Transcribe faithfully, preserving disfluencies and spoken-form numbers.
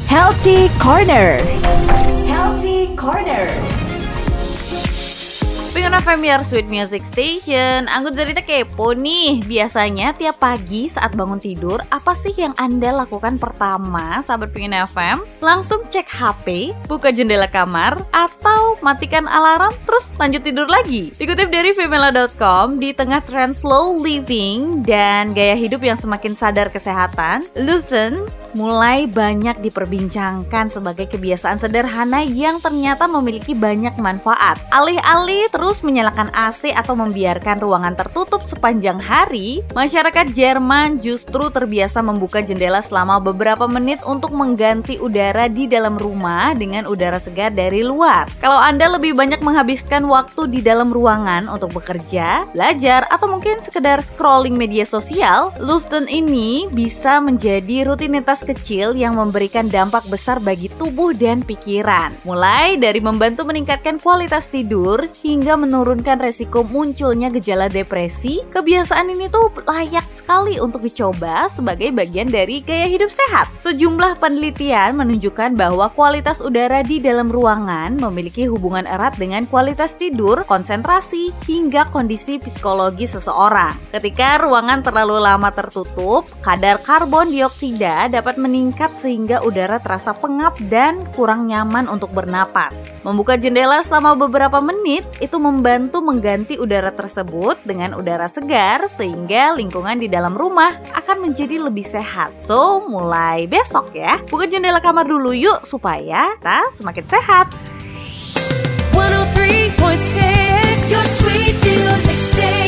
Healthy Corner. Healthy Corner. Pengen F M your sweet music station. Anggun Zarita kepo nih. Biasanya tiap pagi saat bangun tidur, apa sih yang Anda lakukan pertama, sahabat Pengen F M? Langsung cek H P, buka jendela kamar, atau matikan alarm terus lanjut tidur lagi? Dikutip dari femela dot com, di tengah tren slow living dan gaya hidup yang semakin sadar kesehatan, Luton mulai banyak diperbincangkan sebagai kebiasaan sederhana yang ternyata memiliki banyak manfaat. Alih-alih terus menyalakan A C atau membiarkan ruangan tertutup sepanjang hari, masyarakat Jerman justru terbiasa membuka jendela selama beberapa menit untuk mengganti udara di dalam rumah dengan udara segar dari luar. Kalau Anda lebih banyak menghabiskan waktu di dalam ruangan untuk bekerja, belajar, atau mungkin sekedar scrolling media sosial, Luften ini bisa menjadi rutinitas kecil yang memberikan dampak besar bagi tubuh dan pikiran. Mulai dari membantu meningkatkan kualitas tidur hingga menurunkan resiko munculnya gejala depresi, kebiasaan ini tuh layak sekali untuk dicoba sebagai bagian dari gaya hidup sehat. Sejumlah penelitian menunjukkan bahwa kualitas udara di dalam ruangan memiliki hubungan erat dengan kualitas tidur, konsentrasi, hingga kondisi psikologi seseorang. Ketika ruangan terlalu lama tertutup, kadar karbon dioksida dapat meningkat sehingga udara terasa pengap dan kurang nyaman untuk bernapas. Membuka jendela selama beberapa menit itu membantu mengganti udara tersebut dengan udara segar sehingga lingkungan di dalam rumah akan menjadi lebih sehat. So, mulai besok ya, buka jendela kamar dulu yuk supaya kita semakin sehat. one oh three point six Your sweet music station.